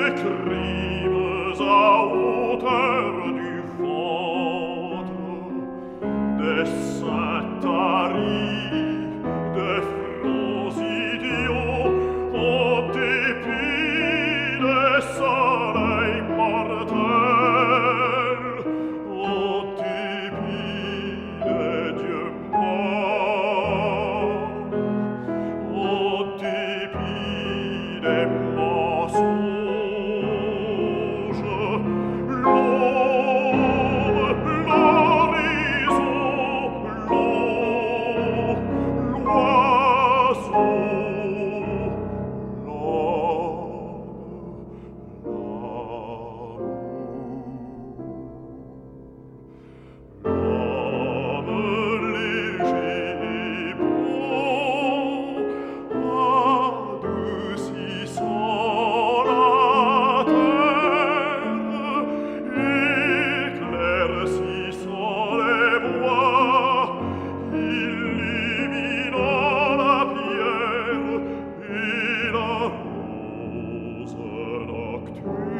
crimes à hauteur du ventre, des seins taris, des fronts idiots, au dépit des soleils mortels, au dépit des dieux morts, au dépit des mensonges, l'aube, l'horizon, l'eau, l'oiseau, l'homme léger et beau, adoucissant la terre, éclaircissant les bois, illuminant la pierre et la rose nocturne.